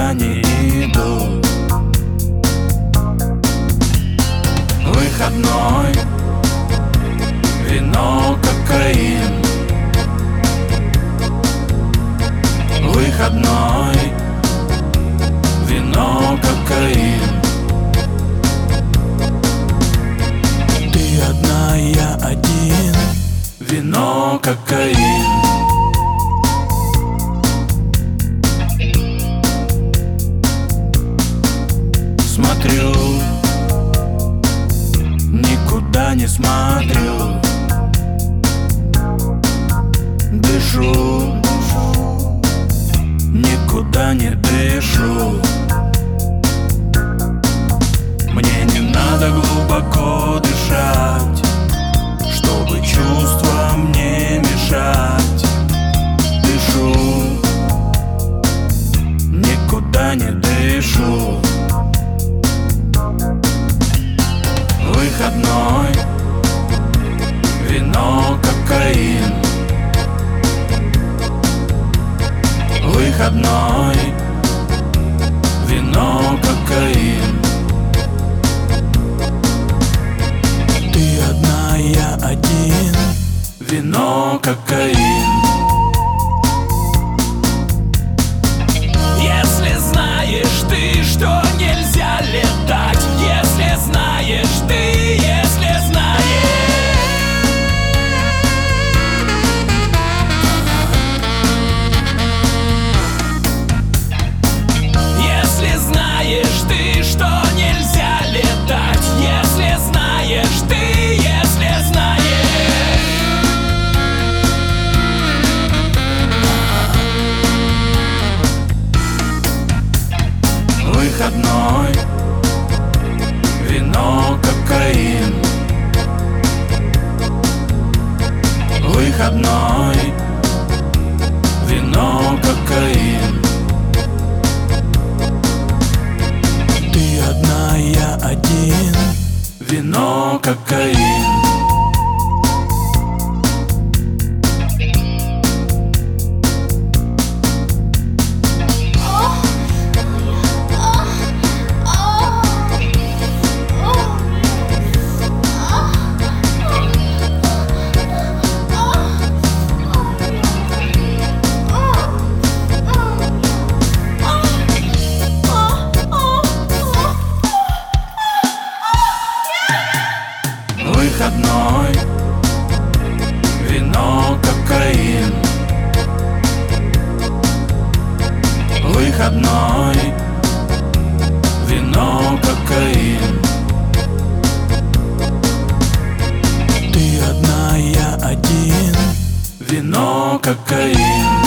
никуда не иду. Выходной, вино, кокаин. Выходной, вино, кокаин. Ты одна, я один. Вино, кокаин. Смотрю, никуда не смотрю. Дышу, никуда не дышу. Мне не надо глубоко дышать, чтобы чувствам не мешать. Дышу, никуда не дышу. Выходной, вино, кокаин. Выходной, вино, кокаин. Ты одна, я один. Вино, кокаин. Если знаешь ты, что нельзя летать, если знаешь ты, если знаешь. Если знаешь ты, что нельзя летать, если знаешь ты, если знаешь. Выходной, вино, кокаин. Выходной, вино, кокаин. Ты одна, я один. Вино, кокаин. Выходной, вино, кокаин. Выходной, вино, кокаин. Ты одна, я один. Вино, кокаин.